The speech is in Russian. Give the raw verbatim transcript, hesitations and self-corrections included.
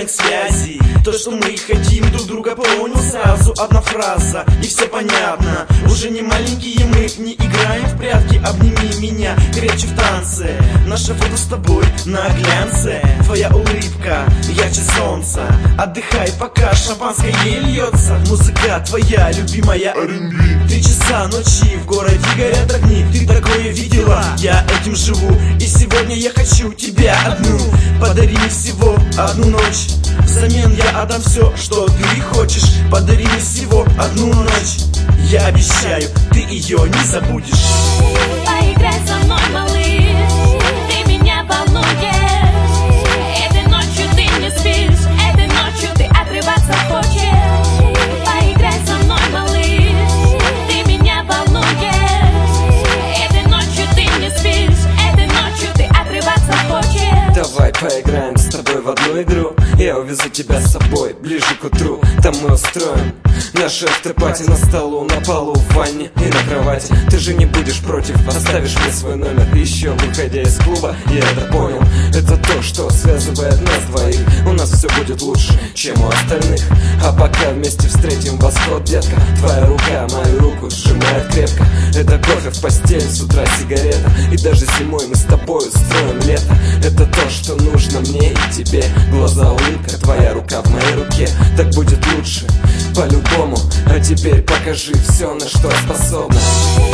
социальных связей. То, что мы хотим друг друга, понял сразу. Одна фраза, и все понятно. Уже не маленькие мы, не играем в прятки. Обними меня, крепче в танце. Наше фото с тобой на глянце. Твоя улыбка ярче солнца. Отдыхай, пока шампанское льется. Музыка твоя любимая ар энд би. Три часа ночи, в городе горят огни. Ты такое видела, я этим живу. И сегодня я хочу тебя одну. Подари мне всего одну ночь. Взамен я отдам все, что ты хочешь. Подари мне всего одну ночь. Я обещаю, ты ее не забудешь. Поиграй со мной, малыш, ты меня волнуешь. Этой ночью ты не спишь, этой ночью ты отрываться хочешь. Поиграй со мной, малыш, ты меня волнуешь. Этой ночью ты не спишь, этой ночью ты отрываться хочешь. Давай поиграем с тобой в одну игру. Я увезу тебя с собой ближе к утру. Там мы устроим наш эфтер-пати на столу, на полу, в ванне и на кровати. Ты же не будешь против, оставишь мне свой номер еще, выходя из клуба, я это понял. Это то, что связывает нас двоих. У нас все будет лучше, чем у остальных. А пока вместе встретим восход, детка. Твоя рука мою руку сжимает крепко. Это кофе в постель, с утра сигарета. И даже зимой мы с тобой устроим лето. Это то, что нужно мне и тебе. Глаза, улыбка, твоя рука в моей руке. Так будет лучше, по-любому. А теперь покажи все, на что способна.